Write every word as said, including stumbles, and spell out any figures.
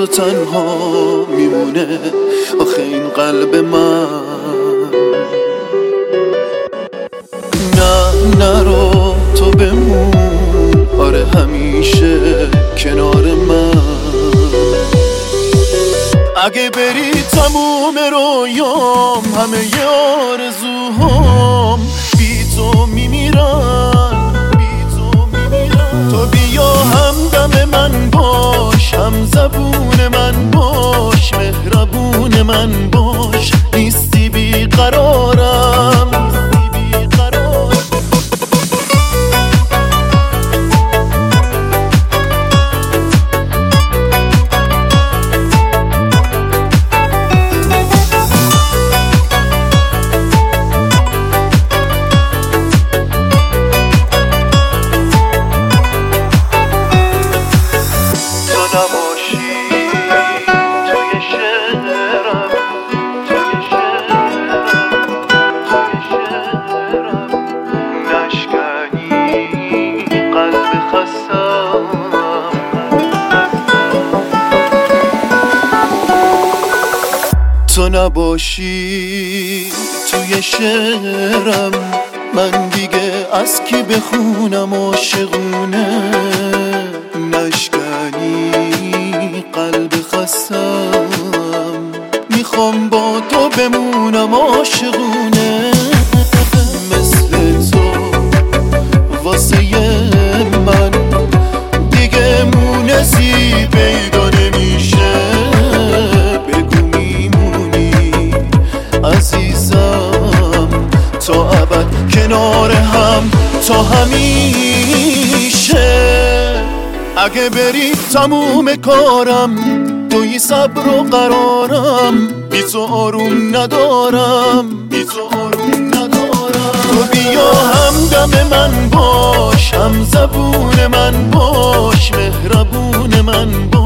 تنها میمونه آخه این قلب من. نه نرو تو بمون، آره همیشه کنار من. اگه بری تموم رویام، همه ی آرزوهام بی تو میمیرن. تو بیا همدم من باش، هم زبون من باش، مهربون من باش، نیستی بیقرارم. تو نباشی توی شعرم، من دیگه از کی بخونم عاشقونه. نشکنی قلب خستم، میخوام با تو بمونم عاشقونه. مثل تو واسه من دیگه مونسی پیدا نمیشه. عزیزم تا ابد کنار هم، تا همیشه. اگه بری تموم کارم، توی صبر و قرارم، بی تو آروم ندارم، بی تو آروم ندارم. تو بیا همدم من باش، هم زبون من باش، مهربون من باش.